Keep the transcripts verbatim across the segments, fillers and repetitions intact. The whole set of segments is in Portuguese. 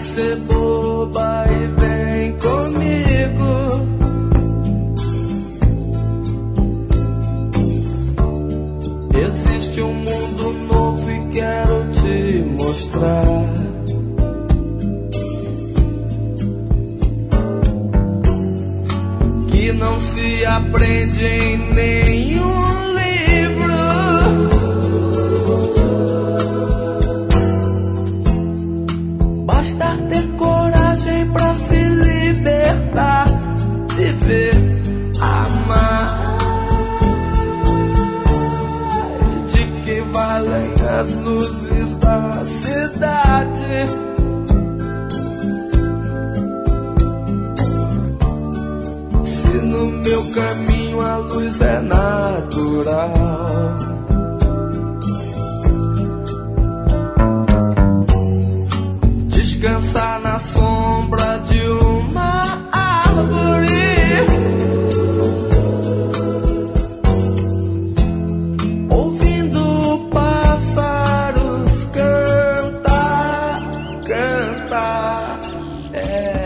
ser boba e vem comigo. Existe um mundo novo e quero te mostrar. Que não se aprende em nenhum livro. Basta ter coragem pra se libertar, viver, amar. De que valem as luzes da cidade? Se no meu caminho a luz é natural. Descansar na sombra de uma árvore. Ouvindo pássaros cantar, cantar, é.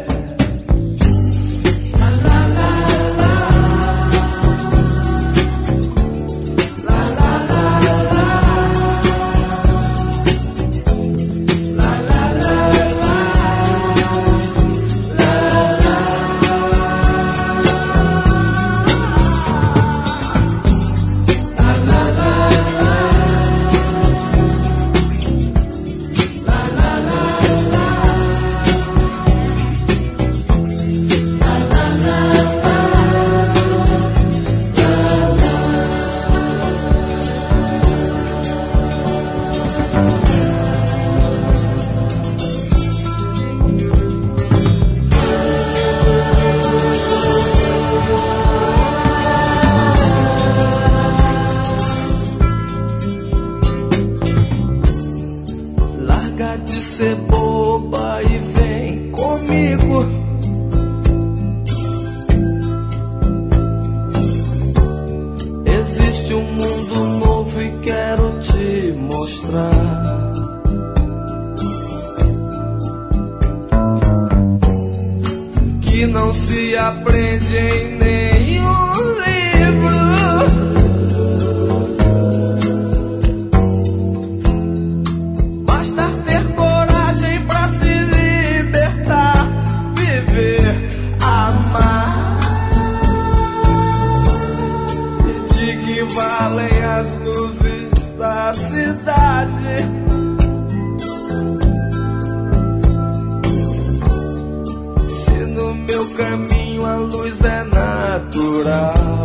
De ser boba e vem comigo. Existe um mundo novo e quero te mostrar. Que não se aprende em nenhum livro. Valem as luzes da cidade. Se no meu caminho a luz é natural.